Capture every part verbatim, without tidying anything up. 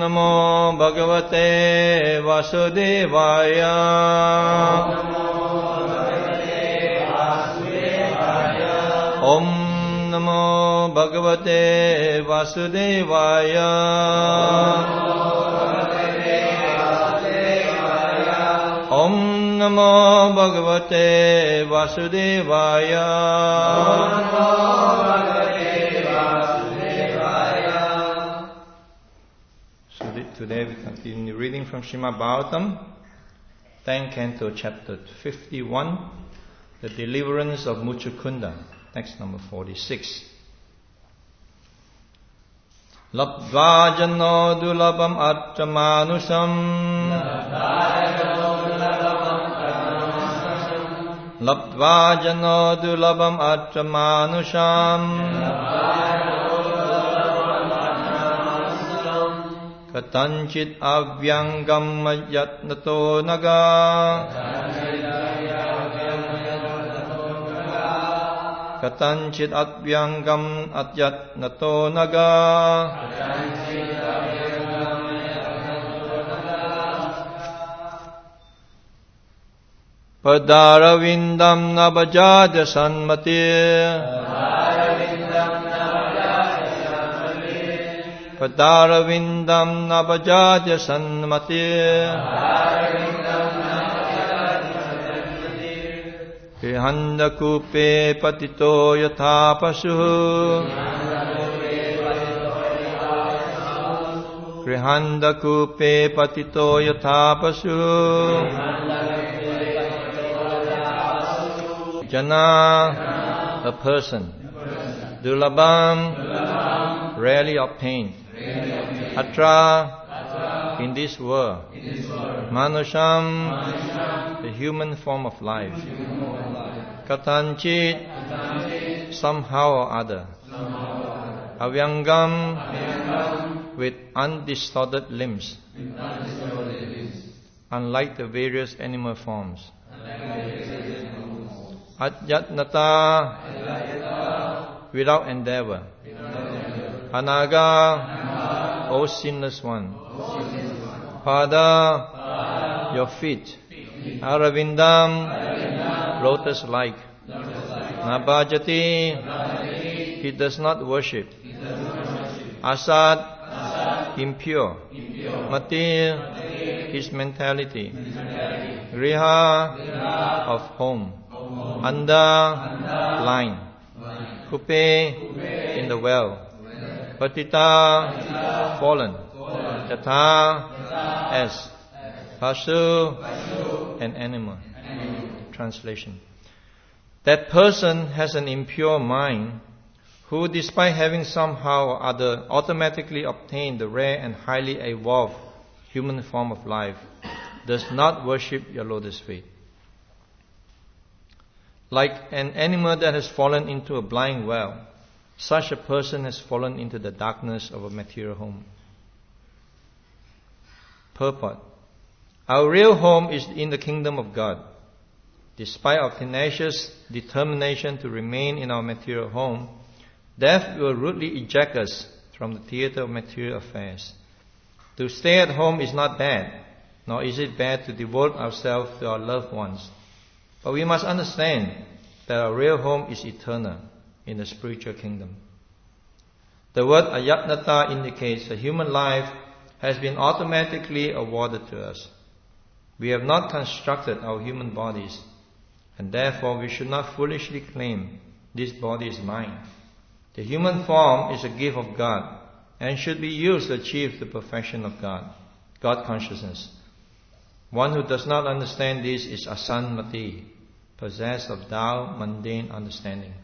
Namo Bhagavate Vasudevaya. Om Namo Bhagavate Vasudevaya. Om Namo Bhagavate Vasudevaya. So today we continue reading from Srimad Bhagavatam, tenth Canto, Chapter fifty-one, The Deliverance of Muchukunda. Text number forty-six. Labdva jano dulabam atramanusam. Labdva jano dulabam atramanusam. Katanchit avyangam yatnato naga. Katanchit avyangam atyat nato naga. Padaravindam nabajadya sanmati. Padaravindam nabajadya sanmati. Grihanda kupe patito yatha pasu. Grihanda kupe patito yatha pasu. Jana, a person. Dulabam, rarely obtained. Atra, in this world. Manusham, the human form of life. Katanchit, somehow or other. Avyangam, with undistorted limbs. Unlike the various animal forms. Adyatnata, without endeavor. Anaga, O sinless one. Pada, your feet. Aravindam, lotus-like. Nabhajati, he does not worship. Asad, impure. Mati, his mentality. Griha, of home. Anda, blind. Kupe, in the well. Patita, fallen. Yatha, as. Pasu, an animal. Translation. That person has an impure mind who, despite having somehow or other automatically obtained the rare and highly evolved human form of life, does not worship your lotus feet. Like an animal that has fallen into a blind well, such a person has fallen into the darkness of a material home. Purport. Our real home is in the kingdom of God. Despite our tenacious determination to remain in our material home, death will rudely eject us from the theater of material affairs. To stay at home is not bad, nor is it bad to devote ourselves to our loved ones. But we must understand that our real home is eternal in the spiritual kingdom. The word ayatnata indicates that human life has been automatically awarded to us. We have not constructed our human bodies, and therefore we should not foolishly claim this body is mine. The human form is a gift of God and should be used to achieve the perfection of God, God consciousness. One who does not understand this is asanmati, possessed of dull, mundane understanding.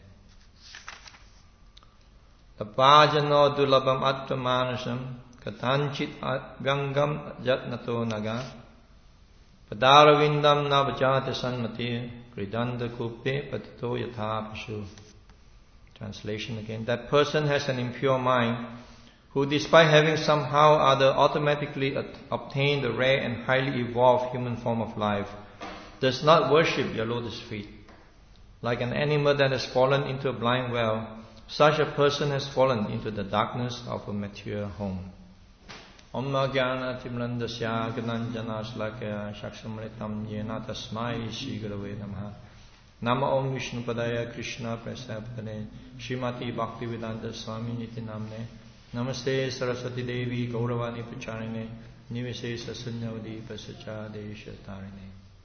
Tapajano dulabam atmamanusam katanchit vyangam jatnato naga padaravindam navajata sanmati kridanda kupe patito yatha pasu. Translation again. That person has an impure mind who, despite having somehow or other automatically obtained the rare and highly evolved human form of life, does not worship your lotus feet. Like an animal that has fallen into a blind well, such a person has fallen into the darkness of a material home. Om Jnana Timlandasya Gnanjana Shlakaya Shaksamritam Yena Tasmai Shri Gurave Namaha. Nama Om Vishnu Padaya Krishna Prasapatane Srimati Bhaktivedanta Swami Niti Namne Namaste Saraswati Devi Gauravani Pacharine Nivesesa Sunyavadi Pasacha Desha Tarine.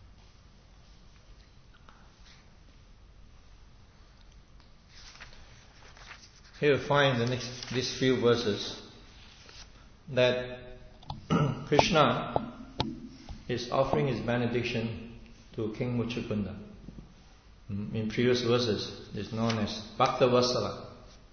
Here we find the next these few verses that Krishna is offering his benediction to King Muchukunda. In previous verses, it's known as Bhakta Vatsala.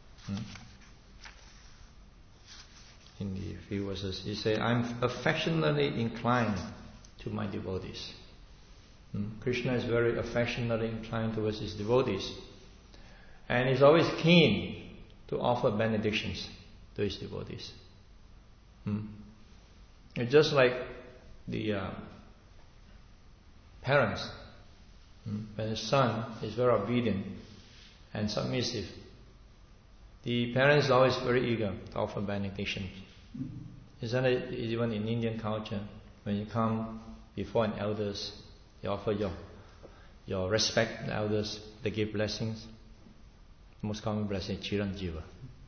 In the few verses, he said, I'm affectionately inclined to my devotees. Krishna is very affectionately inclined towards his devotees. And he's always keen to offer benedictions to his devotees. It's just like the uh, parents. When the son is very obedient and submissive, the parents are always very eager to offer benediction. Isn't it even in Indian culture, when you come before an elders, you offer your your respect to the elders, they give blessings. Most common blessing, Chiranjiva.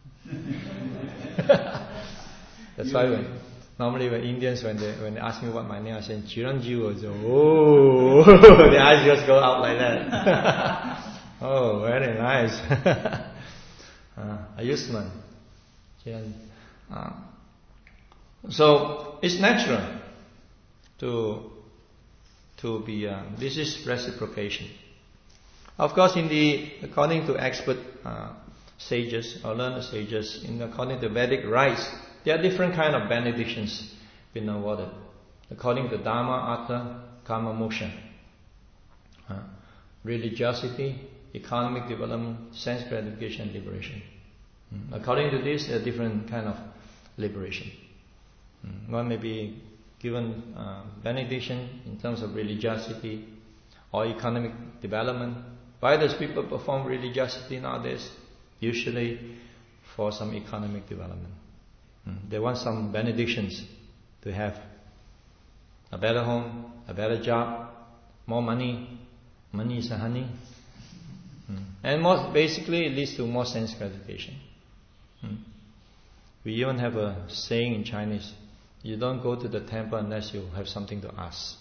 That's why when normally when Indians when they when they ask me what my name, I say Chiranjiva. So, oh, the eyes just go out like that. Oh, very nice. uh, Ayushman. Uh, so it's natural to to be. Uh, this is reciprocation. Of course, in the according to expert uh, sages or learned sages, in according to Vedic rites, there are different kind of benedictions being awarded according to Dharma, Artha, Kama, Moksha. Uh, religiosity, economic development, sense gratification, and liberation. Mm. According to this, there are different kind of liberation. Mm. One may be given uh, benediction in terms of religiosity or economic development. Why does people perform religiosity nowadays? Usually for some economic development. Mm. They want some benedictions to have a better home, a better job, more money. Money is a honey. Mm. And more, basically it leads to more sense gratification. Mm. We even have a saying in Chinese, you don't go to the temple unless you have something to ask.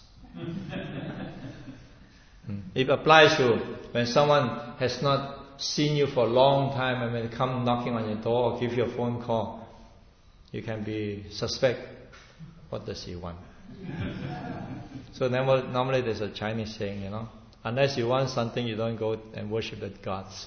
mm. It applies to when someone has not seen you for a long time and when they come knocking on your door or give you a phone call, you can be suspect, what does he want? So normally there's a Chinese saying, you know, unless you want something, you don't go and worship the gods.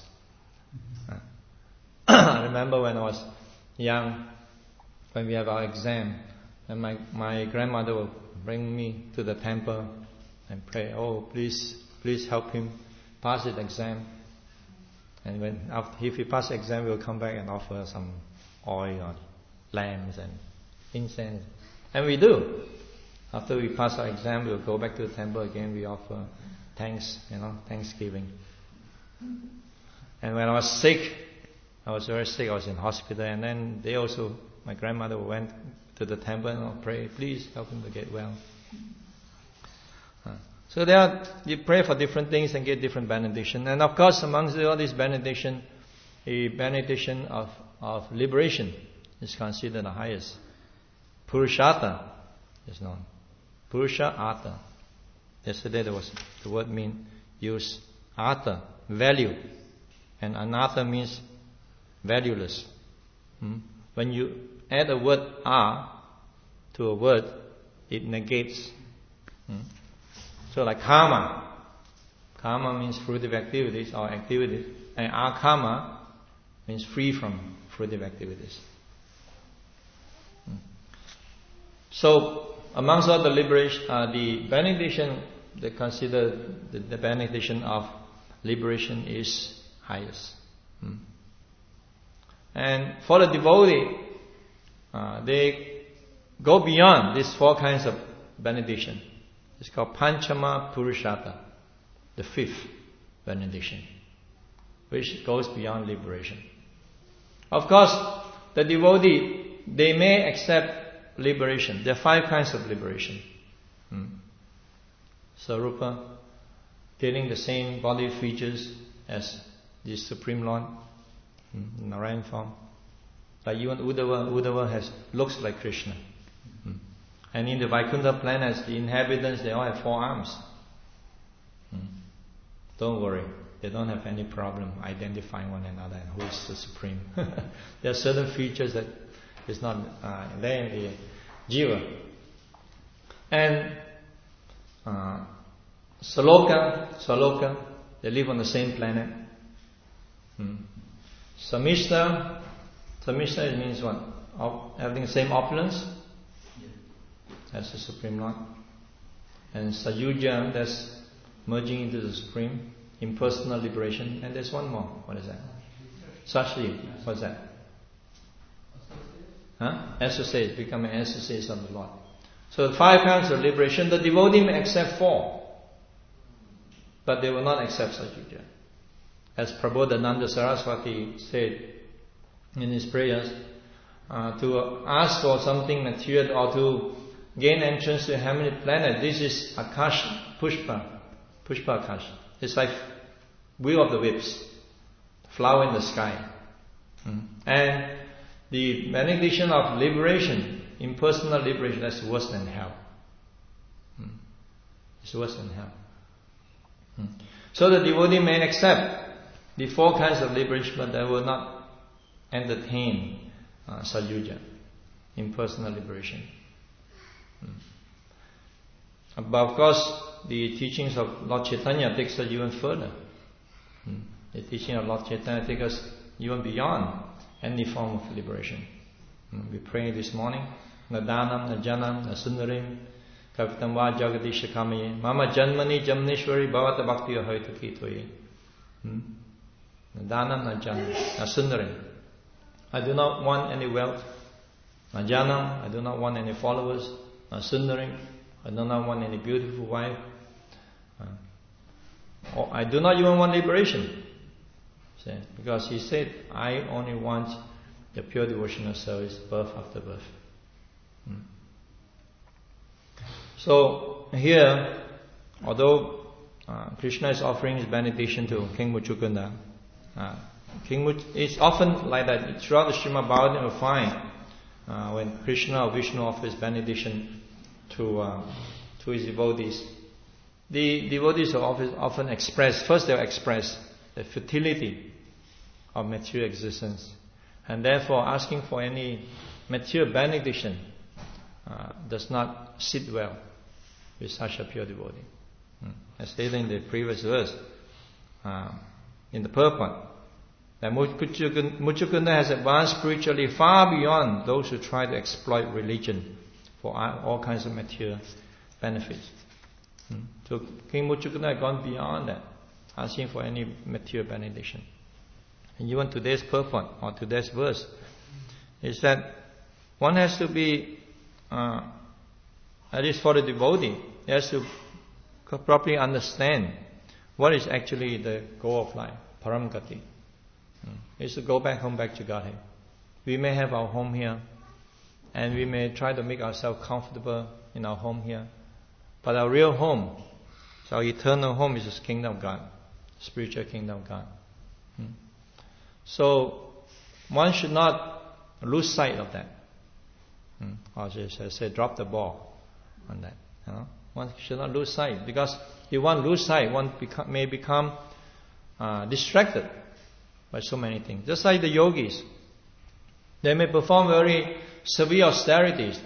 I remember when I was young, when we have our exam, and my, my grandmother would bring me to the temple and pray, oh, please, please help him pass his exam. And when after, if he passes the exam, we'll come back and offer some oil or lamps and incense. And we do. After we pass our exam, we'll go back to the temple again, we offer thanks, you know, thanksgiving. And when I was sick, I was very sick, I was in hospital, and then they also, my grandmother went to the temple and prayed, please help him to get well. So there are, you pray for different things and get different benediction. And of course, amongst all these benediction, a benediction of, of liberation is considered the highest. Purushartha is known. Purusha Artha. Yesterday there was the word mean use Artha, value, and Anartha means valueless. Hmm? When you add a word A to a word, it negates. Hmm? So like karma, karma means fruitive activities or activities, and akarma means free from fruitive activities. Hmm. So amongst all the liberation, uh, the benediction, they consider the, the benediction of liberation is highest. Hmm. And for the devotee, uh, they go beyond these four kinds of benediction. It's called Panchama Purushartha, the fifth benediction, which goes beyond liberation. Of course, the devotee, they may accept liberation. There are five kinds of liberation. Hmm. Sarupa, getting the same body features as the Supreme Lord, hmm, Narayan form. Like even Uddhava, Uddhava has looks like Krishna. Hmm. And in the Vaikuntha planets, the inhabitants, they all have four arms. Hmm. Don't worry, they don't have any problem identifying one another and who is the Supreme. There are certain features that is not uh, there in the Jiva. And uh, Saloka, Saloka, they live on the same planet. Hmm. Samishta, Samishta it means what? Op, having the same opulence. That's the Supreme Lord. And Sayuja, that's merging into the Supreme, impersonal liberation. And there's one more. What is that? Sashi. What's that? Huh? Associate, becoming associates of the Lord. So the five kinds of liberation, the devotee may accept four, but they will not accept Sajuja. As Prabodhananda Saraswati said in his prayers, uh, to ask for something material or to gain entrance to a heavenly planet, this is Akash Pushpa, Pushpa Akash. It's like wheel of the whips, flower in the sky. Mm. And the benediction of liberation, impersonal liberation, that's worse than hell. Mm. It's worse than hell. Mm. So the devotee may accept the four kinds of liberation, but they will not entertain uh, Sajuja, impersonal liberation. Mm. But of course, the teachings of Lord Chaitanya takes us even further. Mm. The teaching of Lord Chaitanya takes us even beyond any form of liberation. Mm. We pray this morning, Nadanam, Najanam, Nasundarim, Kavitam va Jagadish Kamaye, Mama Janmani Jamneshwari Bhavata Bhakti Ahayatuki Toye. Nadanam, Najanam, Nasundarim. I do not want any wealth. Najanam, I do not want any followers. Nasundarim, I do not want any beautiful wife. Uh, I do not even want liberation. See? Because he said, I only want the pure devotional service, birth after birth. Hmm. So here, although uh, Krishna is offering his benediction to King Muchukunda, uh, King Much, it's often like that. Throughout the Srimad Bhagavatam you will find uh, when Krishna or Vishnu offers benediction to uh, to his devotees, the devotees will often, often express, first they'll express the futility of material existence, and therefore asking for any material benediction uh, does not sit well with such a pure devotee. Hmm. As stated in the previous verse, uh, in the purport, that Muchukunda has advanced spiritually far beyond those who try to exploit religion for all kinds of material benefits. Hmm. So King Muchukunda had gone beyond that, asking for any material benediction. And even today's purport, or today's verse, is that one has to be, uh, at least for the devotee, he has to properly understand what is actually the goal of life, Paramgati. Hmm. It's to go back home, back to Godhead. We may have our home here, and we may try to make ourselves comfortable in our home here, but our real home, so our eternal home, is the kingdom of God, spiritual kingdom of God. Hmm. So one should not lose sight of that. Hmm. Or just I say, drop the ball on that. You know? One should not lose sight, because if one lose sight, one beca- may become uh, distracted by so many things. Just like the yogis, they may perform very severe austerities,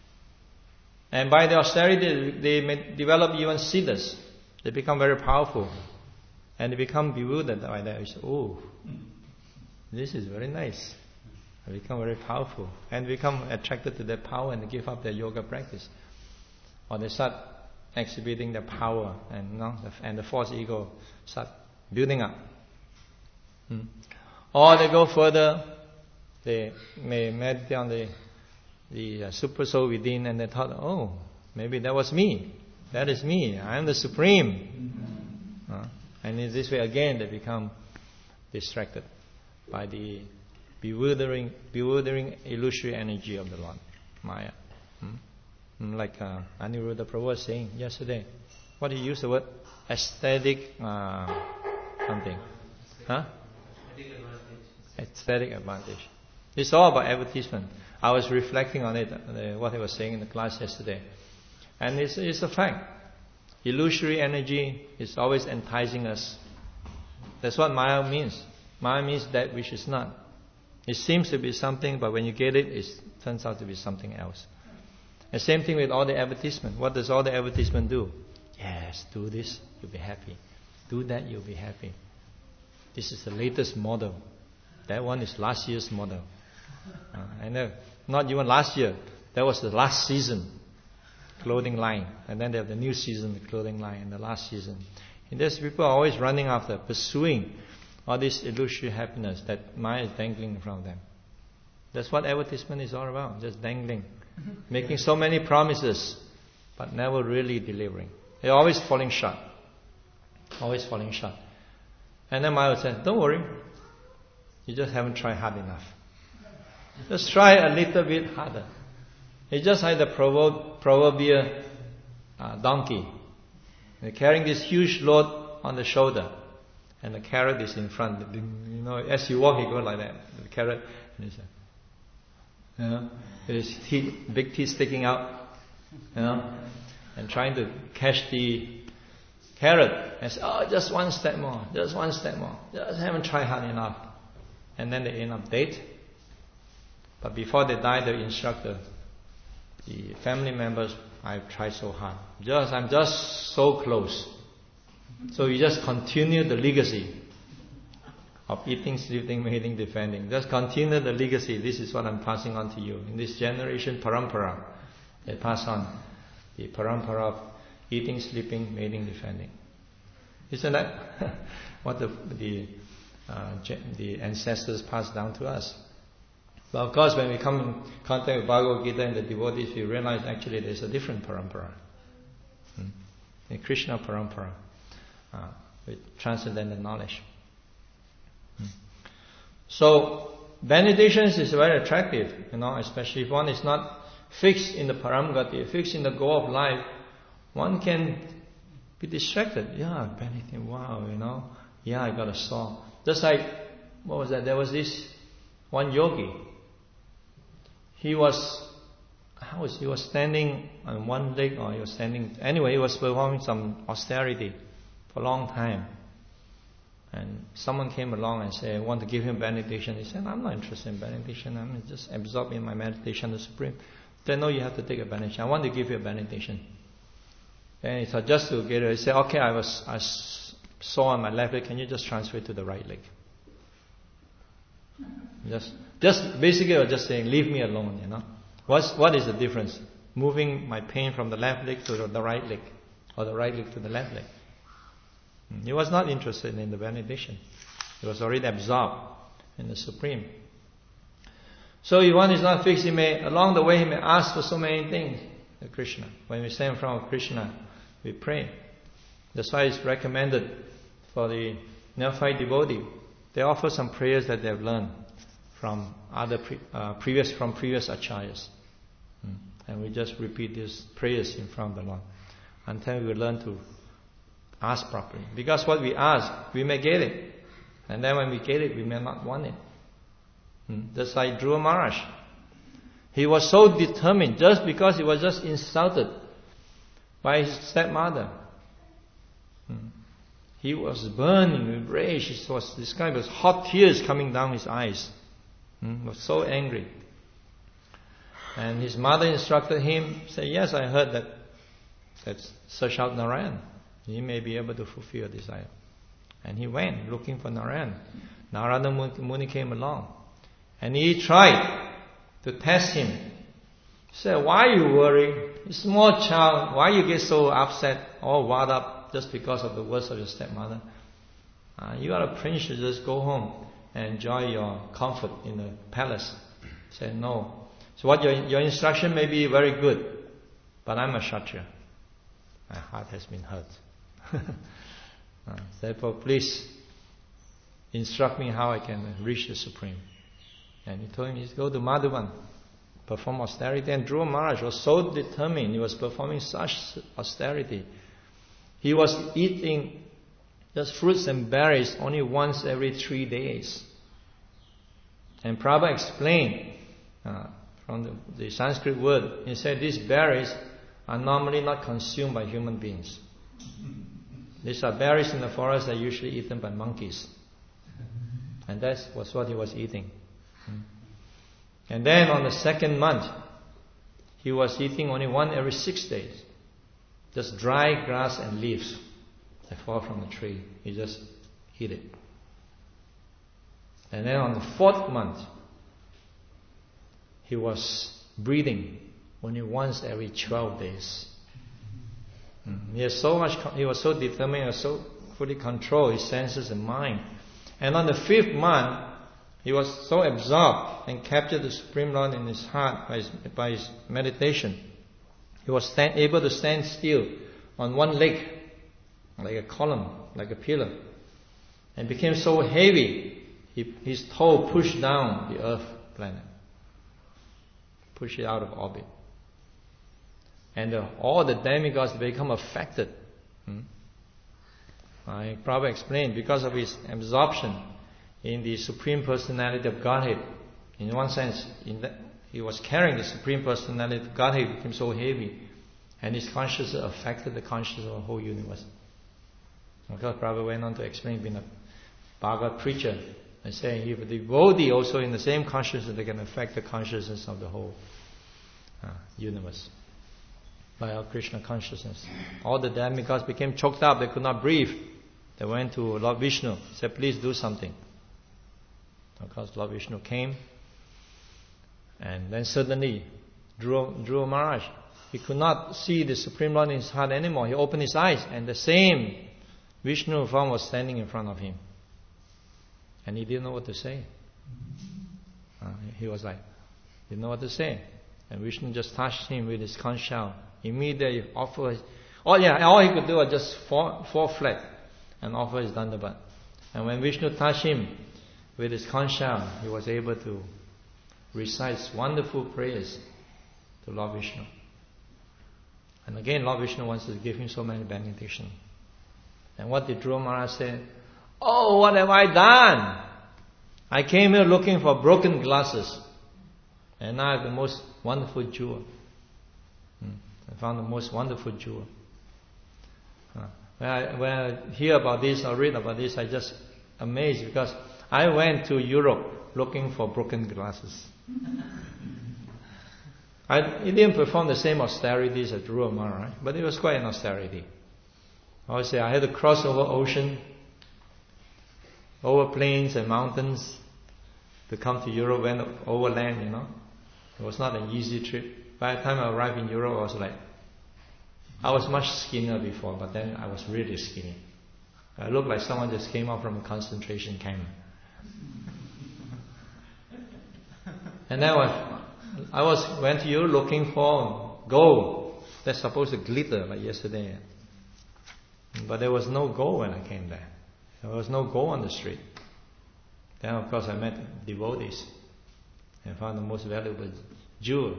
and by the austerity they may develop even siddhas. They become very powerful, and they become bewildered by that. Say, oh, this is very nice. They become very powerful, and become attracted to their power and give up their yoga practice. Or they start exhibiting their power, and you know, and the false ego start building up. Hmm. Or they go further, they may meditate on the the uh, super soul within, and they thought, oh, maybe that was me. That is me. I am the Supreme. Uh, and in this way, again, they become distracted by the bewildering, bewildering illusory energy of the Lord, Maya. Hmm? Like uh, Aniruddha Prabhu was saying yesterday. What he used the word? Aesthetic uh, something. Huh? Aesthetic advantage. It's all about advertisement. I was reflecting on it, uh, what he was saying in the class yesterday. And it's, it's a fact. Illusory energy is always enticing us. That's what Maya means. Maya means that which is not. It seems to be something, but when you get it, it turns out to be something else. The same thing with all the advertisement. What does all the advertisement do? Yes, do this, you'll be happy. Do that, you'll be happy. This is the latest model. That one is last year's model. Uh, I know, not even last year. That was the last season clothing line. And then they have the new season, the clothing line, and the last season. And there's people are always running after, pursuing all this illusory happiness that Maya is dangling from them. That's what advertisement is all about, just dangling. Making so many promises, but never really delivering. They're always falling short. Always falling short. And then Maya would say, don't worry, you just haven't tried hard enough. Just try a little bit harder. It's just like the proverbial uh, donkey. They're carrying this huge load on the shoulder, and the carrot is in front. You know, as you walk, you go like that. The carrot, and you say, you know, his teeth, big teeth sticking out, you know, and trying to catch the carrot. And say, oh, just one step more, just one step more. Just haven't tried hard enough. And then they end up dead. But before they die, they instruct the, the family members, I've tried so hard. Just I'm just so close. So you just continue the legacy of eating, sleeping, mating, defending. Just continue the legacy. This is what I'm passing on to you. In this generation, parampara, they pass on the parampara of eating, sleeping, mating, defending. Isn't that what the the, uh, the ancestors passed down to us? But of course, when we come in contact with Bhagavad Gita and the devotees, we realize actually there's a different parampara. Hmm? The Krishna parampara uh, with transcendental knowledge. Hmm. So, benedictions is very attractive, you know, especially if one is not fixed in the paramgati, fixed in the goal of life, one can be distracted. Yeah, benediction, wow, you know, yeah, I got a soul. Just like, what was that? There was this one yogi. He was, how was he was standing on one leg, or he was standing, anyway, he was performing some austerity for a long time. And someone came along and said, I want to give him benediction. He said, I'm not interested in benediction, I'm just absorbed in my meditation, the Supreme. Then, no, you have to take a benediction. I want to give you a benediction. And he thought, just to get it, he said, okay, I was, I saw on my left leg, can you just transfer it to the right leg? Just, just basically, I was just saying, leave me alone. You know, what's what is the difference? Moving my pain from the left leg to the right leg, or the right leg to the left leg. He was not interested in the benediction. He was already absorbed in the Supreme. So, if one is not fixed, he may along the way he may ask for so many things. The Krishna. When we stand in front of Krishna, we pray. That's why it's recommended for the neophyte devotee. They offer some prayers that they have learned from other pre, uh, previous from previous acharyas, mm. and we just repeat these prayers in front of the Lord until we learn to ask properly. Because what we ask, we may get it, and then when we get it, we may not want it. Mm. Just like Dhruva Maharaj, he was so determined just because he was just insulted by his stepmother. Mm. He was burning with rage. He was described as hot tears coming down his eyes. Hmm? He was so angry. And his mother instructed him, say, yes, I heard that, let's search out Narayan. He may be able to fulfill your desire. And he went looking for Narayan. Narada Muni came along. And he tried to test him. He said, why are you worried? You're a small child. Why you get so upset, all wild up? Just because of the words of your stepmother. Uh, you are a prince, you just go home and enjoy your comfort in the palace. Say no. So what your, your instruction may be very good, but I'm a Kshatriya. My heart has been hurt. uh, therefore please instruct me how I can reach the Supreme. And he told him, go to Madhuban. perform austerity. And Dhruva Maharaj was so determined, he was performing such austerity. He was eating just fruits and berries only once every three days. And Prabhupada explained uh, from the, the Sanskrit word, he said these berries are normally not consumed by human beings. These are berries in the forest that are usually eaten by monkeys. And that was what he was eating. And then on the second month, he was eating only one every six days. Just dry grass and leaves that fall from the tree. He just eat it. And then on the fourth month, he was breathing only once every twelve days. He has so much. He was so determined. He was so fully controlled his senses and mind. And on the fifth month, he was so absorbed and captured the Supreme Lord in his heart by his, by his meditation. He was stand, able to stand still on one leg, like a column, like a pillar, and became so heavy, he, his toe pushed down the earth planet, pushed it out of orbit. And the, all the demigods become affected. Hmm? I probably explained, because of his absorption in the Supreme Personality of Godhead. In one sense, in that, he was carrying the Supreme Personality of Godhead, became so heavy, and his consciousness affected the consciousness of the whole universe. Because Prabhupada went on to explain, being a Bhagavad preacher, and saying if the devotee also in the same consciousness, they can affect the consciousness of the whole uh, universe by our Krishna consciousness. All the demigods became choked up, they could not breathe. They went to Lord Vishnu, said, please do something. Of course, Lord Vishnu came, and then suddenly, Dhruva, Dhruva Maharaj, he could not see the Supreme Lord in his heart anymore. He opened his eyes, and the same Vishnu form was standing in front of him. And he didn't know what to say. Uh, he was like, didn't know what to say. And Vishnu just touched him with his conch shell. Immediately offered his, oh yeah, all he could do was just fall, fall flat and offer his dandavat. And when Vishnu touched him with his conch shell, he was able to recite wonderful prayers to Lord Vishnu. And again, Lord Vishnu wants to give him so many benedictions. And what did Dhruva Maharaj say? Oh, what have I done? I came here looking for broken glasses, and now I have the most wonderful jewel. Hmm. I found the most wonderful jewel. Uh, when, I, when I hear about this or read about this, I just amazed, because I went to Europe looking for broken glasses. I it didn't perform the same austerities as Dhruva Maharaj, but it was quite an austerity. I would say I had to cross over ocean, over plains and mountains to come to Europe, went overland, you know. It was not an easy trip. By the time I arrived in Europe, I was like, I was much skinnier before, but then I was really skinny. I looked like someone just came out from a concentration camp. And then I, I was went to Europe looking for gold that's supposed to glitter like yesterday. But there was no gold when I came there. There was no gold on the street. Then of course I met devotees and found the most valuable jewel.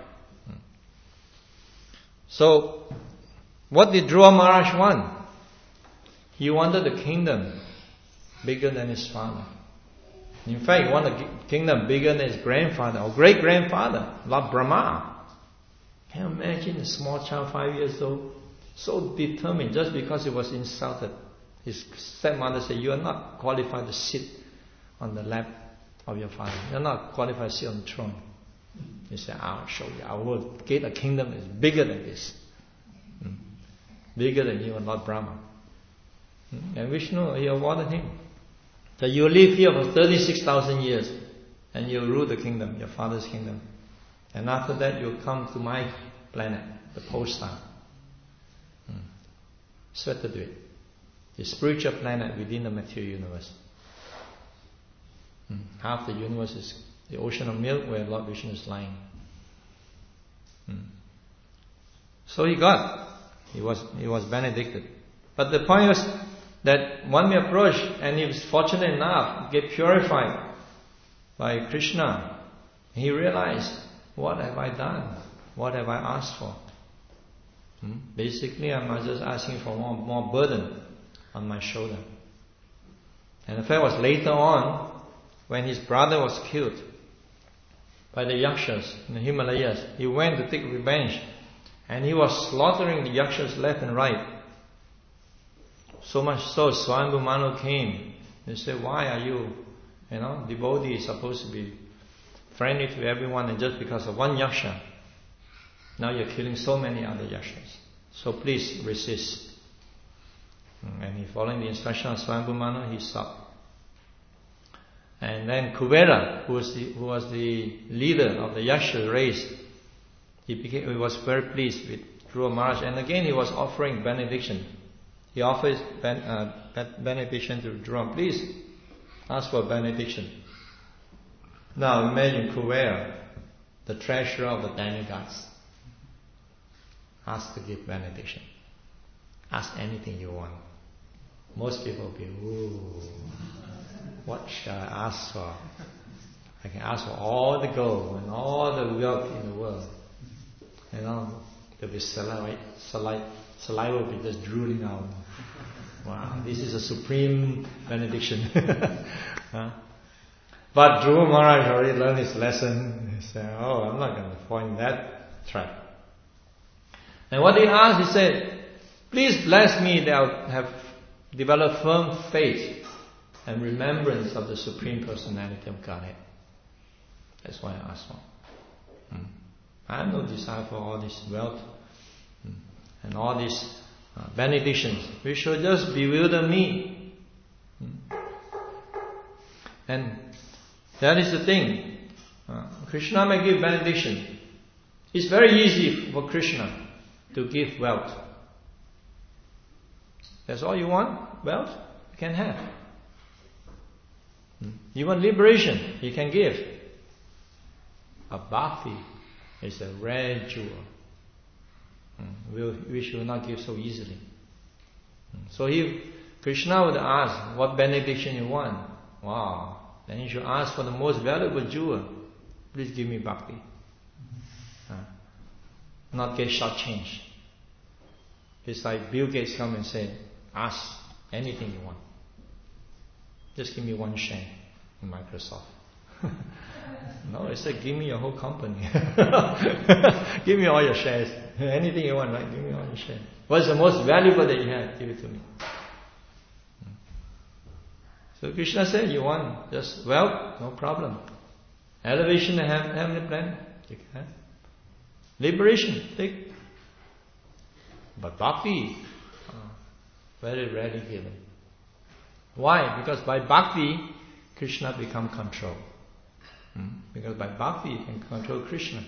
So, what did Dhruva Maharaj want? He wanted a kingdom bigger than his father. In fact, he wanted a kingdom bigger than his grandfather or great-grandfather, Lord Brahma. Can you imagine a small child, five years old, so determined just because he was insulted? His stepmother said, you are not qualified to sit on the lap of your father. You are not qualified to sit on the throne. He said, I'll show you. I will get a kingdom that's bigger than this. Hmm. Bigger than you and Lord Brahma. Hmm. And Vishnu, he awarded him. So you live here for thirty-six thousand years and you rule the kingdom, your father's kingdom. And after that you'll come to my planet, the pole star. Hmm. Svetadvip, the spiritual planet within the material universe. Hmm. Half the universe is the ocean of milk where Lord Vishnu is lying. Hmm. So he got, he was he was benedicted. But the point was that one may approach, and he was fortunate enough to get purified by Krishna. He realized what have I done? What have I asked for? Hmm? Basically, I'm just asking for more, more burden on my shoulder. And the fact was, later on, when his brother was killed by the Yakshas in the Himalayas, he went to take revenge. And he was slaughtering the Yakshas left and right. So much so, Swayambhu Manu came. They said, why are you, you know, devotee is supposed to be friendly to everyone, and just because of one Yaksha, now you're killing so many other Yakshas. So please resist. And he following the instruction of Swayambhu Manu, he stopped. And then Kuvera, who was the, who was the leader of the Yaksha race, he, became, he was very pleased with Dhruva Maharaj. And again he was offering benediction. He offers ben, uh, benediction to Dhruva. Please ask for benediction. Now imagine Kuvera, the treasurer of the demigods, asked to give benediction. Ask anything you want. Most people will be, ooh, what shall I ask for? I can ask for all the gold and all the wealth in the world. You know, there'll be saliva, saliva, saliva will be just drooling out. Wow, this is a supreme benediction. Huh? But Dhruva Maharaj already learned his lesson. He said, oh, I'm not going to fall in that trap. And what he asked, he said, please bless me that I have developed firm faith and remembrance of the Supreme Personality of Godhead. That's why I asked for. Hmm. I have no desire for all this wealth hmm, and all these uh, benedictions. We should just bewilder me. Hmm. And that is the thing. Uh, Krishna may give benediction. It's very easy for Krishna to give wealth. That's all you want? Wealth? You can have. Hmm. You want liberation? You can give. A bhakti is a rare jewel. Hmm. We, we should not give so easily. Hmm. So if Krishna would ask, what benediction you want? Wow. Then you should ask for the most valuable jewel. Please give me bhakti. Uh, not get shortchanged. It's like Bill Gates come and say, ask anything you want. Just give me one share in Microsoft. No, it's like, give me your whole company. Give me all your shares. Anything you want, right? Give me all your shares. What's the most valuable that you have? Give it to me. So Krishna said, you want just wealth? No problem. Elevation and heavenly plan? You can have. Liberation? Take. But bhakti? Uh, very rarely given. Why? Because by bhakti, Krishna become control. Hmm? Because by bhakti, you can control Krishna.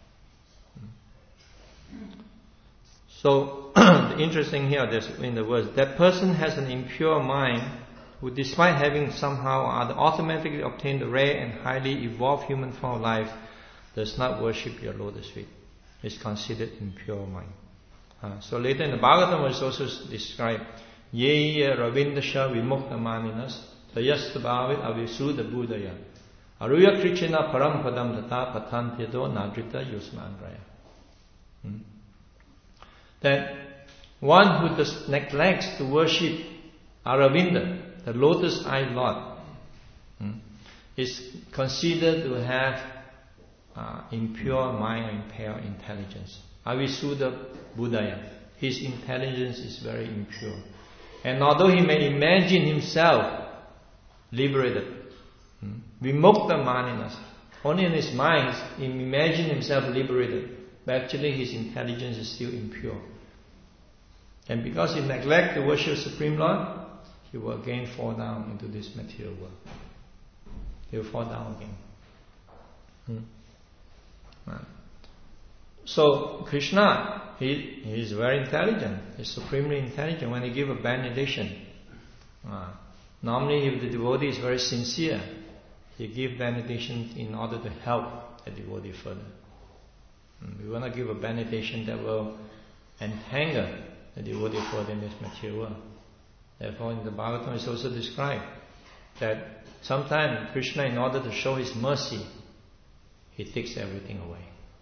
Hmm? So, the interesting here in the words, that person has an impure mind who, despite having somehow or other automatically obtained the rare and highly evolved human form of life, does not worship your lotus feet. Is considered impure mind. Uh, so later in the Bhagavatam is also described, Ye Ravindasha Vimukta Maninas Tayastabhavit Avisuddha Buddhaya Aruya Krichina Parampadam Tata Patantyato Nadrita Yusmandraya. Hmm? That one who does neglects to worship Aravinda, the lotus-eyed Lord, hmm, is considered to have uh, impure mind or impaired intelligence. Avisuddha Buddhaya. His intelligence is very impure. And although he may imagine himself liberated, hmm, Vimukta Maninas, only in his mind he imagines himself liberated, but actually his intelligence is still impure. And because he neglects to worship Supreme Lord, he will again fall down into this material world. He will fall down again. Hmm. Right. So Krishna, he, he is very intelligent. He is supremely intelligent. When he gives a benediction, uh, normally if the devotee is very sincere, he gives benediction in order to help the devotee further. Hmm. We will not give a benediction that will entangle the devotee further in this material world. Therefore, in the Bhagavatam is also described that sometimes Krishna, in order to show his mercy, he takes everything away.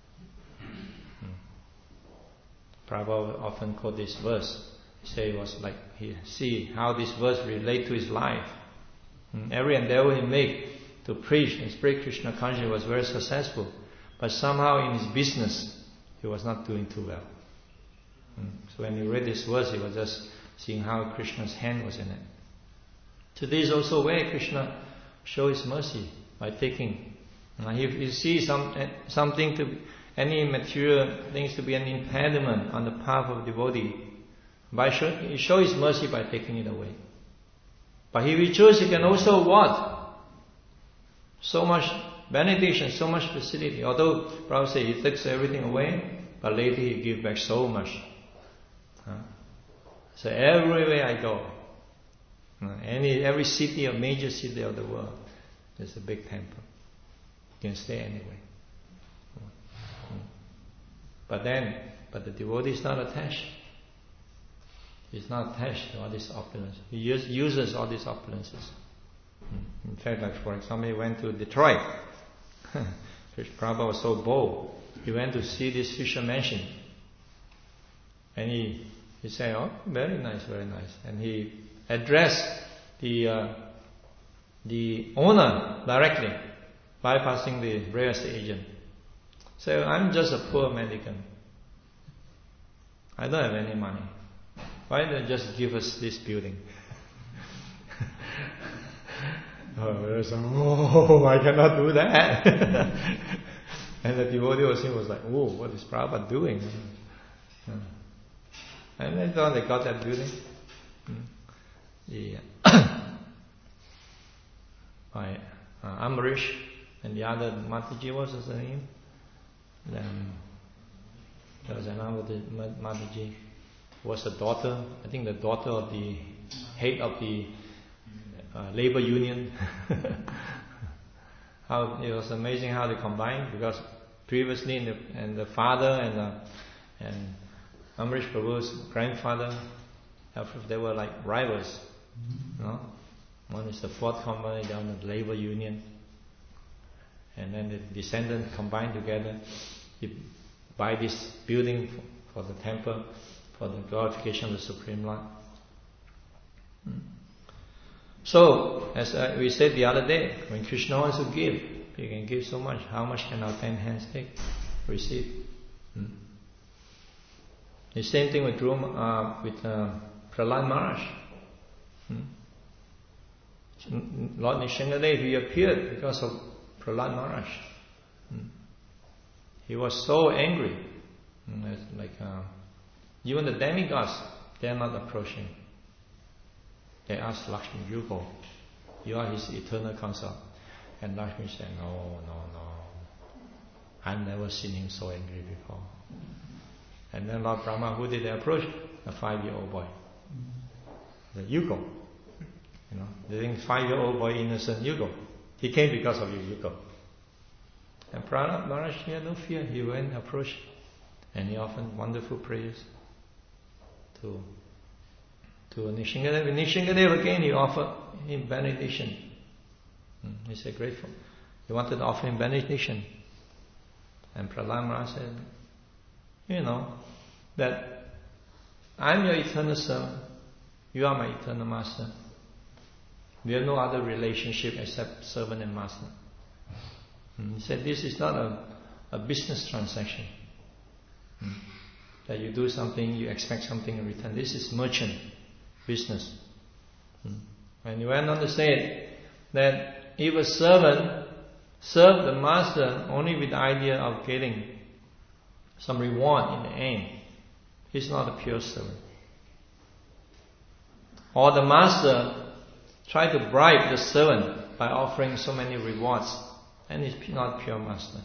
Prabhupada often quote this verse. He say it was like, he see how this verse relate to his life. And every endeavor he made to preach and spread Krishna consciousness was very successful. But somehow in his business, he was not doing too well. So when he read this verse, he was just seeing how Krishna's hand was in it. So this is also where Krishna shows his mercy by taking. If you see some something to any material things to be an impediment on the path of devotee, by show, he shows his mercy by taking it away. But if he chooses, he can also what? So much benediction, so much facility. Although Prabhupada said he takes everything away, but later he gives back so much. Huh? So everywhere I go, any every city or major city of the world, there's a big temple. You can stay anywhere. But then, but the devotee is not attached. He's not attached to all this opulence. He use, uses all these opulences. In fact, like for example, he went to Detroit. Prabhupada was so bold. He went to see this Fisher Mansion. And he, he said, oh, very nice, very nice. And he addressed the, uh, the owner directly, bypassing the real estate agent. So I'm just a poor mendicant. I don't have any money. Why don't you just give us this building? oh, oh, I cannot do that. And the devotee was, was like, oh, what is Prabhupada doing? And then they got that building. The, by uh, Amrish and the other Mataji, what was his name? Then there was another Mataji, was a daughter, I think the daughter of the head of the uh, labor union. How it was amazing how they combined, because previously in the, and the father and uh, and Amrish Prabhu's grandfather, they were like rivals. You know? One is the Ford company, the other the labor union. And then the descendants combined together. They buy this building for, for the temple, for the glorification of the Supreme Lord. So, as uh, we said the other day, when Krishna wants to give, he can give so much. How much can our ten hands take? Receive. Hmm. The same thing with Dhrum, uh, with uh, Prahlad Maharaj. Hmm. Lord Nishingadev, he appeared because of Prahlad Maharaj. Hmm. He was so angry. Hmm. Like uh, even the demigods, they are not approaching. They asked Lakshmi, you go. You are his eternal consort. And Lakshmi said, no, no, no. I've never seen him so angry before. And then Lord Brahma, who did they approach? A five-year-old boy. Said, you go. You know, they think five-year-old boy innocent, you go. He came because of you, you go. And Prahlad Maharaj, he had no fear. He went and approached. And he offered wonderful prayers to to Nishingadev. Nishingadev again, he offered him benediction. He said, grateful. He wanted to offer him benediction. And Prahlad Maharaj said, you know, that I'm your eternal servant, you are my eternal master. We have no other relationship except servant and master. He said, this is not a, a business transaction. That you do something, you expect something in return. This is merchant business. And he went on to say that if a servant serves the master only with the idea of getting some reward in the end, he's not a pure servant. Or the master try to bribe the servant by offering so many rewards, and he's not pure master.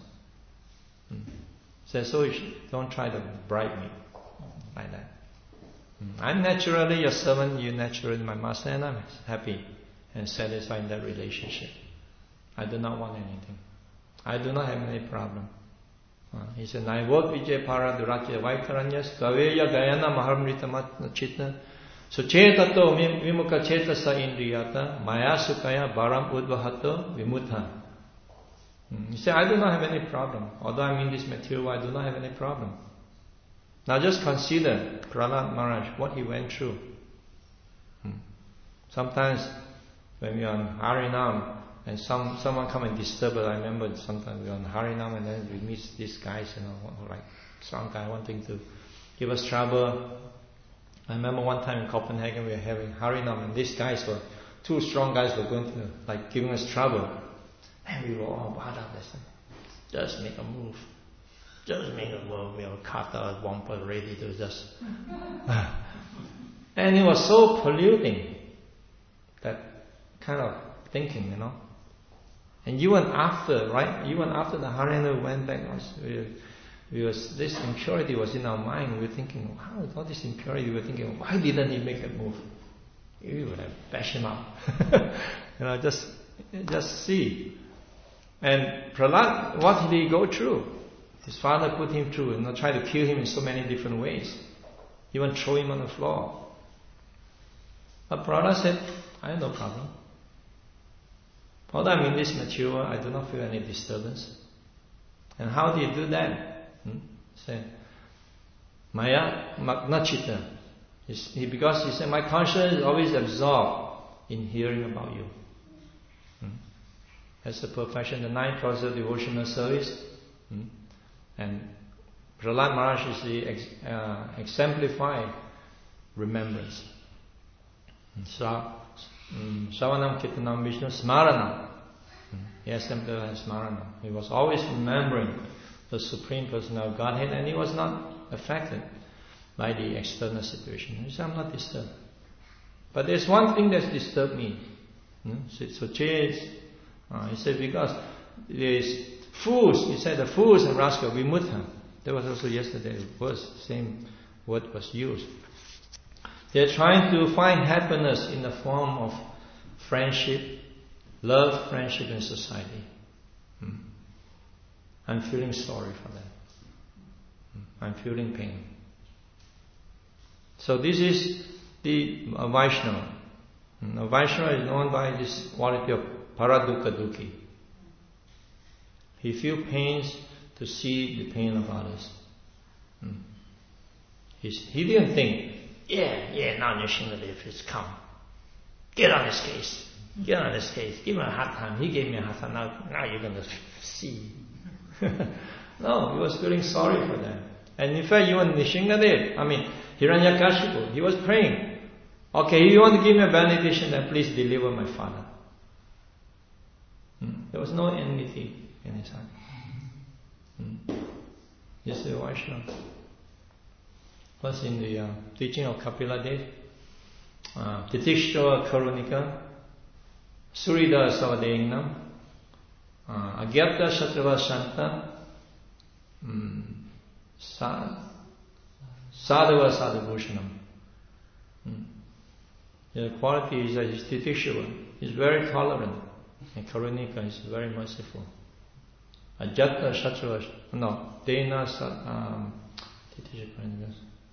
So, so you should, don't try to bribe me like that. I'm naturally your servant, you're naturally my master, and I'm happy and satisfied in that relationship. I do not want anything. I do not have any problem. Uh, he said, Naivot Vijay Para Duratya Vaikaranyas Gaveya Gayana Mahamritamat Chitna Suchetato Vimuka Chetasa Indriyata Maya Sukaya Baram Udvahato Vimutha. He said, I do not have any problem. Although I'm in this material, I do not have any problem. Now just consider Prahlad Maharaj, what he went through. Hmm. Sometimes when we are on Harinam and some someone come and disturb us, I remember sometimes we are on Harinam and then we meet these guys, you know, like strong guy wanting to give us trouble. I remember one time in Copenhagen we were having Harinam and these guys were, two strong guys were going to, like, giving us trouble. And we were all bowed up. They said, just make a move. Just make a move. We were cut out, wampa ready to just... And it was so polluting, that kind of thinking, you know. And even after, right, even after the Harinam went back, we, we was, this impurity was in our mind. We were thinking, wow, with all this impurity, we were thinking, why didn't he make a move? We would have bashed him up. You know, just, just see. And Prahlad, what did he go through? His father put him through, you know, tried to kill him in so many different ways. Even throw him on the floor. But Prahlad said, I have no problem. Although I'm in this material, I do not feel any disturbance. And how did he do that? Hmm? He said, Maya Magnachita. He, because he said, my conscience is always absorbed in hearing about you. Hmm? That's the perfection, the nine process of devotional service. Hmm? And Prahlad Maharaj is the ex, uh, exemplified remembrance. Sa, um, Savanam Kirtanam Vishnu Smaranam. Hmm? He exemplified Smaranam. He was always remembering the Supreme Personality of Godhead, and he was not affected by the external situation. He said, I'm not disturbed. But there's one thing that's disturbed me. Hmm? So, so change. Uh, he said, because there's fools. He said, the fools and rascals, vimutha. That was also yesterday. The words, same word was used. They're trying to find happiness in the form of friendship, love, friendship, and society. Hmm? I'm feeling sorry for them. Hmm? I'm feeling pain. So this is the uh, Vaishnava. Hmm? A Vaishnava is known by this quality of paradukha dukhi. He feels pains to see the pain of others. Hmm. He's, he didn't think, yeah, yeah, now Nishingadev has come. Get on his case. Get on his case. Give him a hard time. He gave me a hard time. Now, now you're going to see. No, he was feeling sorry for them. And in fact, even Nishingadev, I mean, Hiranyakashipu, he was praying. Okay, if you want to give me a benediction, then please deliver my father. Hmm. There was no enmity in his heart. Hmm. This is Vaishnava. Plus in the uh, teaching of Kapila Dev, uh, Titishtra Karunika, Surida Savadehinam, uh, Agyapta Shatrava Shanta, um, Sadhava Sadhubhushanam. Hmm. The quality is that he's Titishra. He's very tolerant. And Karunika is very merciful. Agyapta Shatrava, no, Dena um, Titishra Karunika.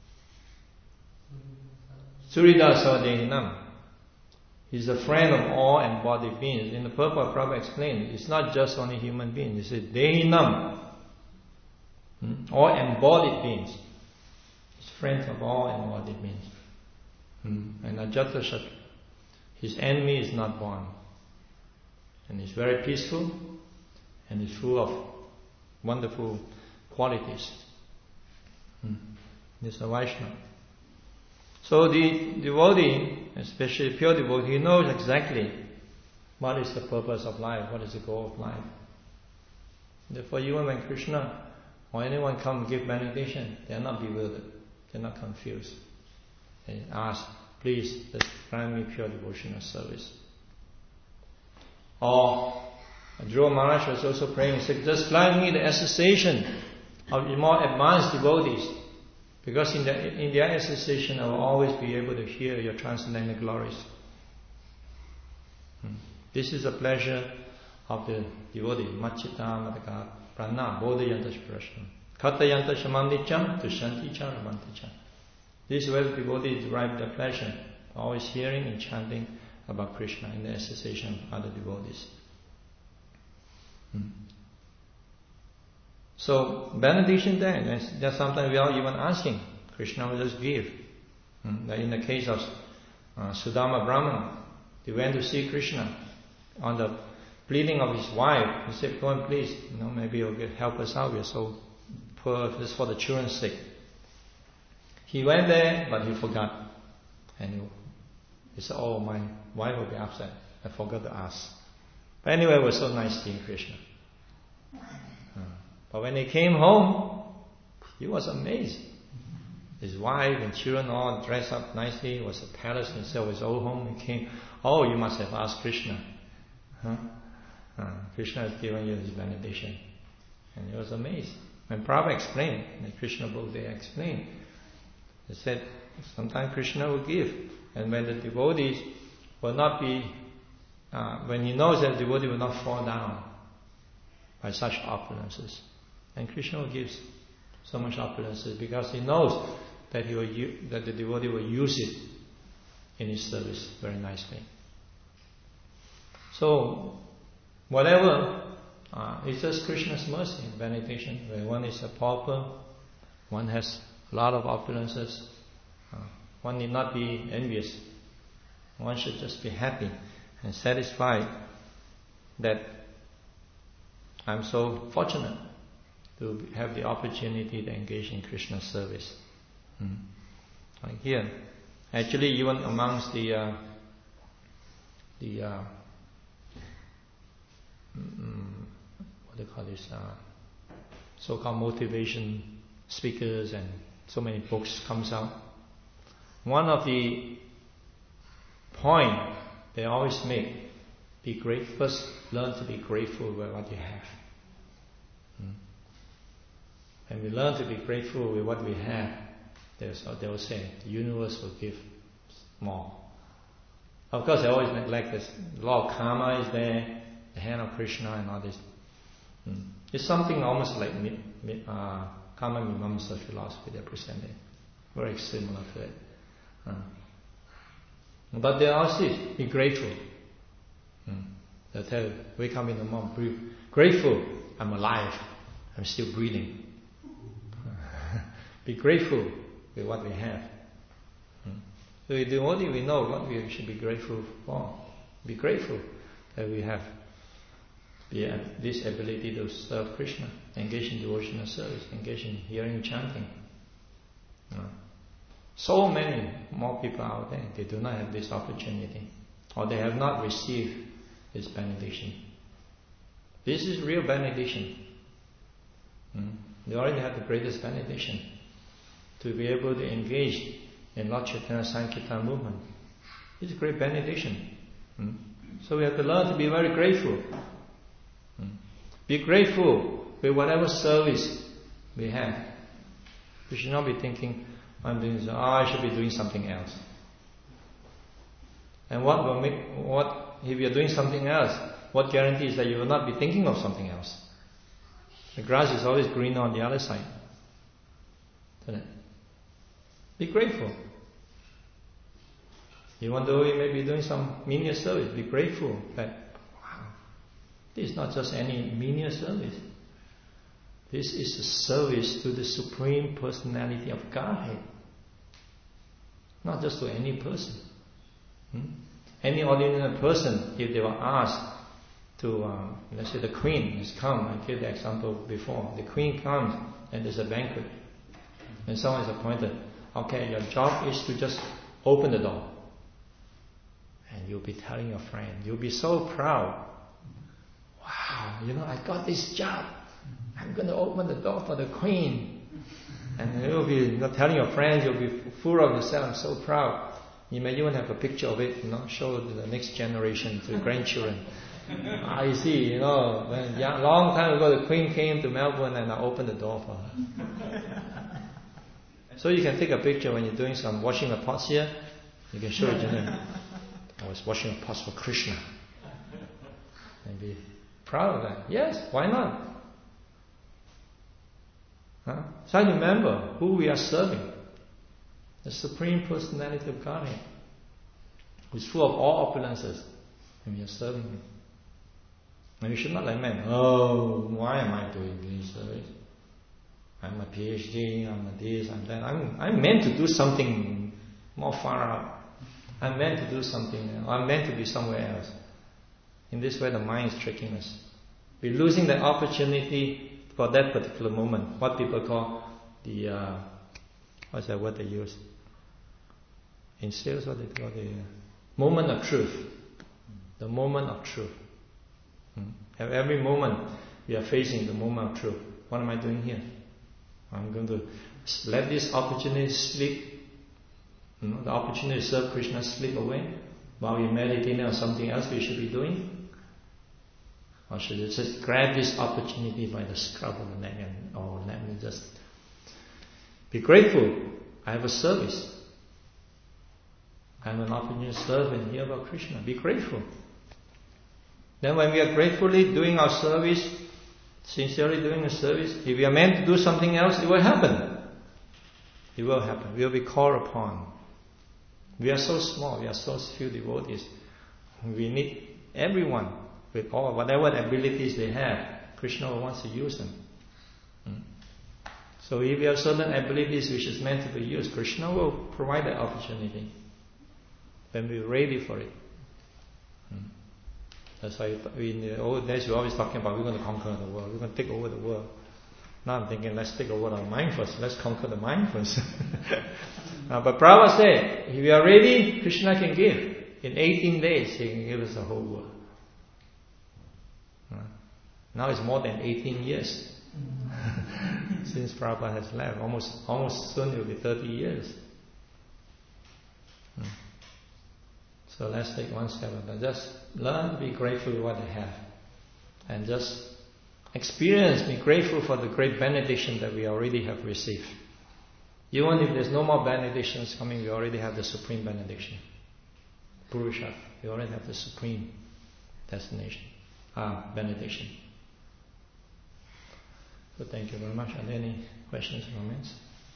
Suridasa Dehinam. He's a friend of all embodied beings. In the purport, Prabhupada explained, it's not just only human beings. He said Dehinam. Hmm? All embodied beings. He's friend of all embodied beings. Hmm? And Ajata Shatra. His enemy is not born. And he's very peaceful and he's full of wonderful qualities. Hmm? This is a Vaishnava. So the devotee, especially pure devotee, he knows exactly what is the purpose of life, what is the goal of life. Therefore, even when Krishna or anyone come give benediction, they are not bewildered, they are not confused. They ask, please, just grant me pure devotional service. Or Dhruva Maharaj was also praying, he said, just grant me the association of more advanced devotees. Because in, the, in their association, I will always be able to hear your transcendental glories. Hmm. This is the pleasure of the devotee. Machita mataka prana bodhayanta prashna. Katayanta shamandicam tushanti charamanticha. This is where the devotee derive their pleasure. Always hearing and chanting about Krishna in the association of other devotees. Hmm. So benediction there, that's, that's sometimes without even asking, Krishna will just give. Hmm? Like in the case of uh, Sudama Brahmana, he went to see Krishna on the pleading of his wife. He said, "Go and please, you know, maybe you'll get, help us out. We're so poor. This is for the children's sake." He went there, but he forgot, and he, he said, "Oh, my wife will be upset. I forgot to ask." But anyway, it was so nice seeing Krishna. Uh, but when he came home, he was amazed. His wife and children all dressed up nicely. It was a palace instead of his old home. He came, "Oh, you must have asked Krishna. Huh? Uh, Krishna has given you his benediction." And he was amazed. When Prabhupada explained, and Krishna Bhakti explained, he said, sometimes Krishna will give. And when the devotees will not be, uh, when he knows that the devotee will not fall down by such opulences, and Krishna will give so much opulences because he knows that he will that the devotee will use it in his service very nicely. So, whatever, uh, it's just Krishna's mercy and benediction. When one is a pauper, one has a lot of opulences, uh, one need not be envious. One should just be happy and satisfied that I'm so fortunate to have the opportunity to engage in Krishna's service. Hmm. Like here, actually, even amongst the uh, the uh, mm, what do you call this? Uh, so-called motivation speakers and so many books comes out. One of the point they always make: be grateful. First, learn to be grateful with what you have. Hmm. And we learn to be grateful with what we have, they will say, the universe will give more. Of course, they always neglect this. The law of karma is there, the hand of Krishna and all this. Hmm. It's something almost like uh, karma mimamsa philosophy they're presenting. Very similar to it. Uh. But they also say, be grateful. Hmm. They tell you, wake up in the morning, be grateful, I'm alive, I'm still breathing. Be grateful with what we have. Hmm. So the devotee, we know what we should be grateful for. Be grateful that we have the, this ability to serve Krishna, engage in devotional service, engage in hearing chanting. Uh, so many more people out there, they do not have this opportunity, or they have not received this benediction. This is real benediction. Hmm. They already have the greatest benediction to be able to engage in Lord Chaitanya Sankirtan movement. It's a great benediction. Hmm? So we have to learn to be very grateful. Hmm? Be grateful with whatever service we have. We should not be thinking, I'm doing this, oh, I should be doing something else. And what will make, what, if you're doing something else, what guarantee is that you will not be thinking of something else? The grass is always greener on the other side. Isn't it? Be grateful. Even though you may be doing some menial service, be grateful that, wow, this is not just any menial service. This is a service to the Supreme Personality of Godhead. Not just to any person. Hmm? Any ordinary person, if they were asked to, uh, let's say the queen has come, I gave the example before, the queen comes and there's a banquet. And someone is appointed, okay, your job is to just open the door. And you'll be telling your friend, you'll be so proud. Wow, you know, I got this job. I'm going to open the door for the queen. And you'll be you know, telling your friends, you'll be full of yourself, I'm so proud. You may even have a picture of it, you know, show to the next generation, to the grandchildren. Ah, you see, you know, when young, long time ago the queen came to Melbourne and I opened the door for her. So you can take a picture when you're doing some washing the pots here. You can show it to them. I was washing the pots for Krishna. And be proud of that. Yes, why not? Huh? So remember who we are serving. The Supreme Personality of Godhead, who is full of all opulences, and we are serving Him. And we should not lament, oh, why am I doing this service? I'm a PhD, I'm a this, I'm that. I'm, I'm meant to do something more far out. I'm meant to do something, I'm meant to be somewhere else. In this way the mind is tricking us. We're losing the opportunity for that particular moment. What people call the, uh, what's that word they use? In sales, what they call the uh, moment of truth. The moment of truth. Hmm. At every moment we are facing the moment of truth. What am I doing here? I'm going to let this opportunity slip. You know, the opportunity to serve Krishna slip away while you're meditating on something else we should be doing? Or should you just grab this opportunity by the scruff of the neck and, oh, let me just be grateful. I have a service. I have an opportunity to serve and hear about Krishna. Be grateful. Then when we are gratefully doing our service, sincerely doing the service, if we are meant to do something else, it will happen. It will happen. We will be called upon. We are so small, we are so few devotees. We need everyone with all, whatever abilities they have. Krishna wants to use them. Hmm. So if we have certain abilities which is meant to be used, Krishna will provide the opportunity when we're ready for it. Hmm. That's why in the old days we're always talking about we're going to conquer the world, we're going to take over the world. Now I'm thinking, let's take over our mind first, let's conquer the mind first. uh, but Prabhupada said, if we are ready, Krishna can give. In eighteen days, He can give us the whole world. Uh, now it's more than eighteen years since Prabhupada has left. Almost, almost soon it will be thirty years. Hmm. So let's take one step at a time. Just learn to be grateful for what they have. And just experience, be grateful for the great benediction that we already have received. Even if there's no more benedictions coming, we already have the supreme benediction. Purusha. We already have the supreme destination. Ah, benediction. So thank you very much. Are there any questions or comments?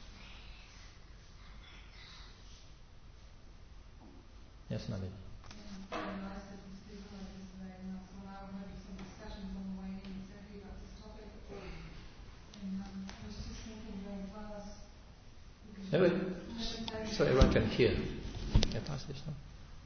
Yes, Nadi. Everyone, so everyone can hear. Yeah, pass this now.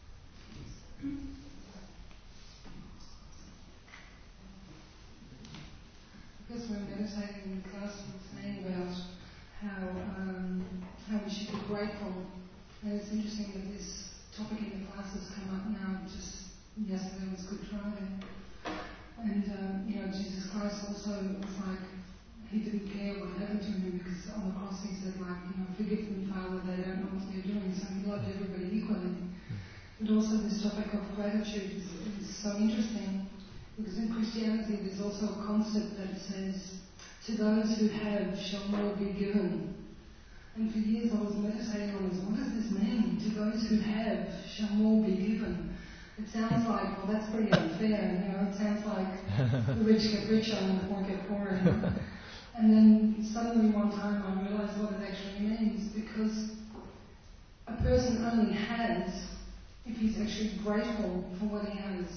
Because we're meditating in class, we were saying about how um, how we should be grateful, and it's interesting that this topic in the class has come up now. Just yesterday was Good Friday, and um, you know Jesus Christ also was like He didn't care what happened to Him, because on the cross He said like, you know, forgive them, Father, they don't know what they're doing. So He loved everybody equally. But also this topic of gratitude is, is so interesting, because in Christianity there's also a concept that says, to those who have shall more be given. And for years I was meditating on this. What does this mean? To those who have shall more be given. It sounds like, well, that's pretty unfair. You know, it sounds like the rich get richer and the poor get poorer. You know? And then suddenly one time I realized what it actually means, because a person only has if he's actually grateful for what he has.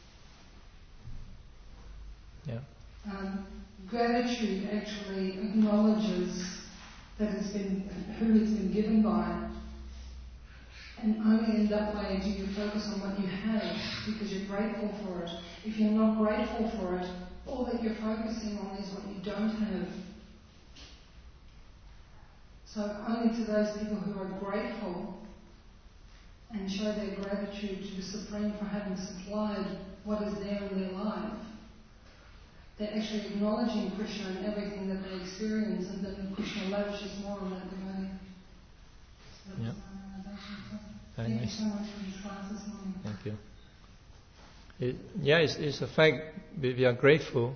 Yeah. Um, gratitude actually acknowledges that it's been who it's been given by, and only in that way do you focus on what you have because you're grateful for it. If you're not grateful for it, all that you're focusing on is what you don't have. So only to those people who are grateful and show their gratitude to the Supreme for having supplied what is there in their life, they're actually acknowledging Krishna and everything that they experience, and then Krishna lavishes more on that devotee. So yeah. Thank nice. you so much for this class this morning. Thank you. It, yeah, it's, it's a fact. We are grateful.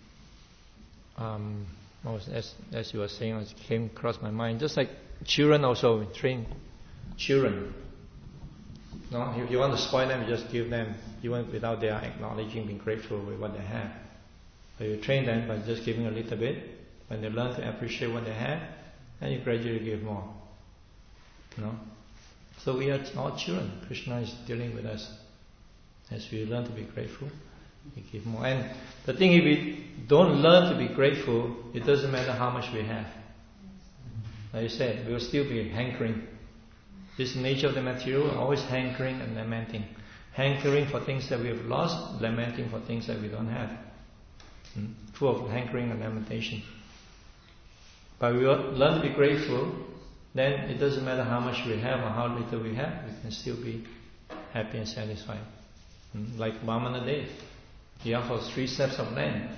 Um, as as you were saying, it came across my mind. Just like children, also train children. No, if you want to spoil them, you just give them, even without their acknowledging, being grateful with what they have. But you train them by just giving a little bit. When they learn to appreciate what they have, then you gradually give more. No? So we are all children. Krishna is dealing with us. As we learn to be grateful, we give more. And the thing, if we don't learn to be grateful, it doesn't matter how much we have. Like you said, we will still be hankering. This nature of the material, always hankering and lamenting. Hankering for things that we have lost, lamenting for things that we don't have. Hmm? Full of hankering and lamentation. But we learn to be grateful, then it doesn't matter how much we have or how little we have, we can still be happy and satisfied. Hmm? Like Vamana Dev, he offered three steps of land.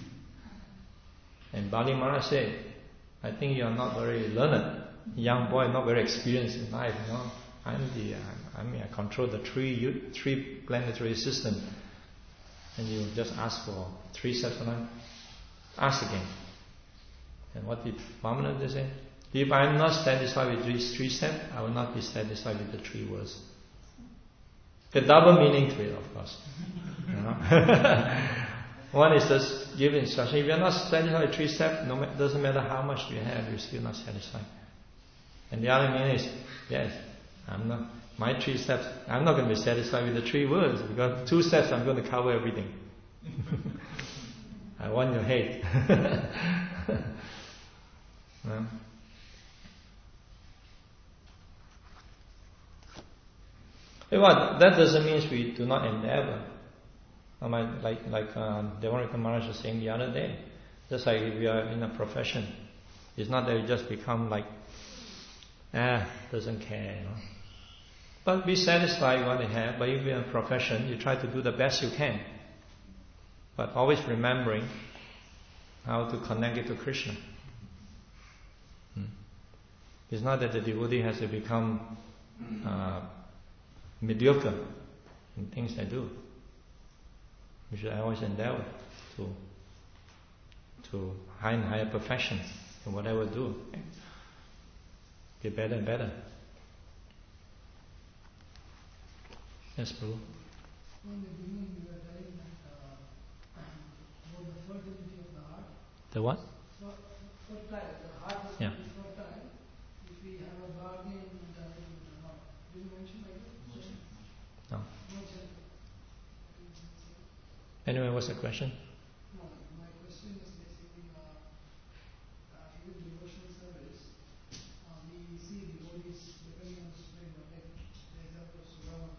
And Bali Maharaj said, I think you are not very learned, young boy, not very experienced in life. You know, I'm the, uh, I mean, I control the three three planetary system, and you just ask for three steps of land. Ask again. And what did Vamana say? If I am not satisfied with these three steps, I will not be satisfied with the three words. The double meaning to it, of course. You know? One is just give instruction. If you are not satisfied with three steps, no, doesn't matter how much you have, you're still not satisfied. And the other meaning is, yes, I'm not, my three steps, I'm not going to be satisfied with the three words, because two steps I'm going to cover everything. I want your hate. No? Well, that doesn't mean we do not endeavor. Like like uh, Devarika Maharaj was saying the other day, just like if we are in a profession, it's not that you just become like, ah, doesn't care, you know. But be satisfied with what you have. But if you're in a profession, you try to do the best you can. But always remembering how to connect it to Krishna. Hmm. It's not that the devotee has to become uh, mediocre in things they do. We should always endeavor to to higher and higher perfection in whatever we do. Get better and better. Yes, Prabhu. In the beginning, we were telling that uh, about the fertility of the heart. The what? Fer- fertile. The heart is Yeah. fertile. If we have a guardian and a not. Did you mention like that? No. No, sir. Anyway, what's the question? No, my question is basically uh, uh, even devotional service, uh, we see devotees depending on the Supreme, like the example of Sudama.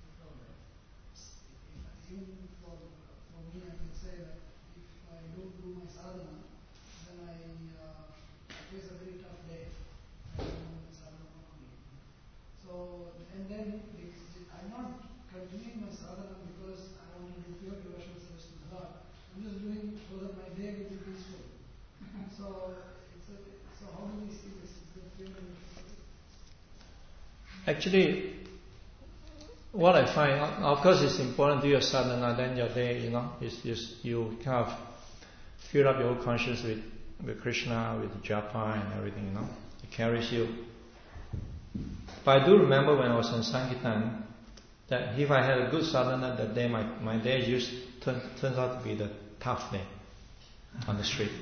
Even for, for me, I can say that if I don't do my sadhana, then I uh, face a very tough day. I don't know my sadhana properly. So, and then I'm not continuing my sadhana because I want to do pure devotional service to the Lord. I'm just doing it so that my day will be peaceful. So, it's a, so how do we see this? Is it pure devotional service? Actually, what I find, of course, it's important to your sadhana. Then your day, you know, is just you kind of fill up your whole consciousness with, with Krishna, with japa and everything. You know, it carries you. But I do remember when I was in Sankirtan, that if I had a good sadhana that day, my, my day used turn, turns out to be the tough day on the street.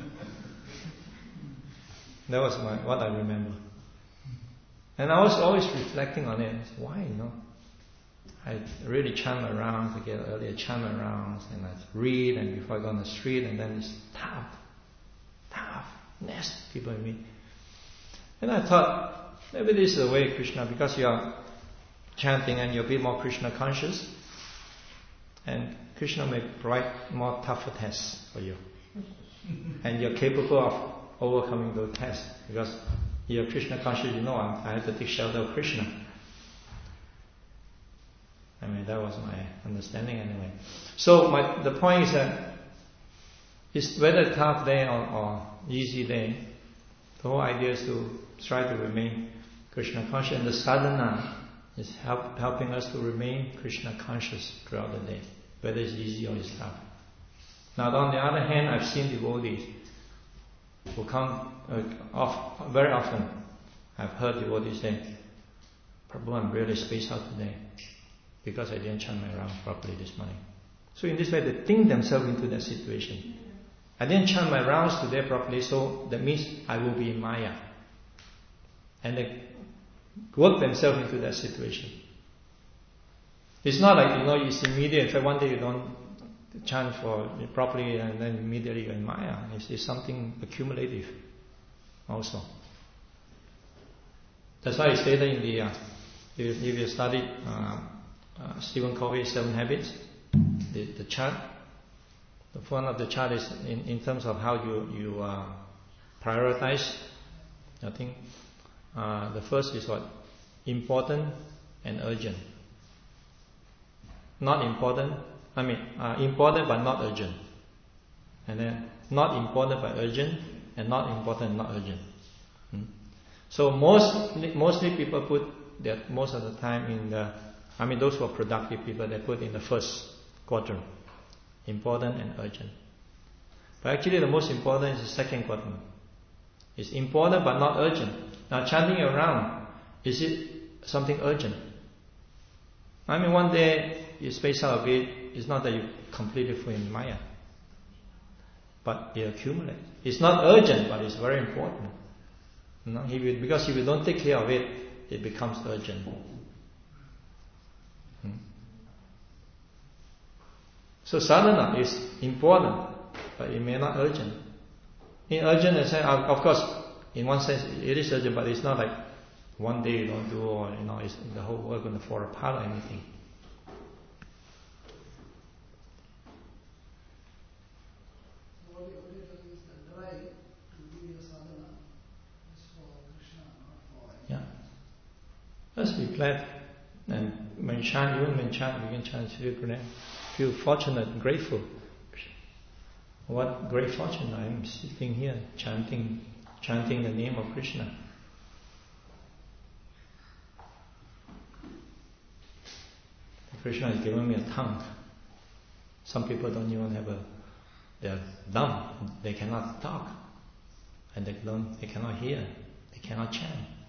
That was my what I remember. And I was always reflecting on it. Why, you know? I really chant my rounds, I get earlier chant my rounds, and I read, and before I go on the street, and then it's tough, tough, nasty people in me. And I thought, maybe this is the way Krishna, because you are chanting and you're a bit more Krishna conscious, and Krishna may provide more tougher tests for you. And you're capable of overcoming those tests, because you're Krishna conscious, you know, I have to take shelter of Krishna. I mean, that was my understanding anyway. So my, the point is that it's whether tough day or, or easy day, the whole idea is to try to remain Krishna conscious, and the sadhana is help, helping us to remain Krishna conscious throughout the day, whether it's easy or it's tough. Now, on the other hand, I've seen devotees who come uh, off, very often. I've heard devotees say, Prabhu, I'm really spaced out today, because I didn't chant my rounds properly this morning. So in this way, they think themselves into that situation. I didn't chant my rounds today properly, so that means I will be in Maya. And they work themselves into that situation. It's not like, you know, it's immediate. In fact, one day you don't chant for properly and then immediately you're in Maya. It's, it's something accumulative also. That's why it's stated in the, uh, if, if you study uh, uh, Stephen Covey's Seven Habits, the, the chart, the one of the chart is in, in terms of how you, you uh, prioritize. I think uh, the first is what? Important and urgent. Not important, I mean, uh, important but not urgent. And then not important but urgent, and not important and not urgent. Hmm? So most, mostly people put that most of the time in the, I mean those who are productive people, they put in the first quadrant, important and urgent. But actually the most important is the second quadrant. It's important but not urgent. Now chanting around, is it something urgent? I mean one day you space out a bit, it's not that you completely free in Maya, but it accumulates. It's not urgent, but it's very important. You know, if you, because if you don't take care of it, it becomes urgent. Hmm. So sadhana is important, but it may not urgent. In urgent, I say, of course, in one sense it is urgent, but it's not like one day you don't do, or you know, it's the whole world going to fall apart or anything. So what you are telling is the drive to do the sadhana is for Krishna, not for anyone. Yeah. Let's be glad. And when chant, even when chant, we can chant Sri Guru. Feel fortunate and grateful. What great fortune I am sitting here chanting, chanting the name of Krishna. Krishna has given me a tongue. Some people don't even have a, they are dumb, they cannot talk, and they don't, they cannot hear, they cannot chant.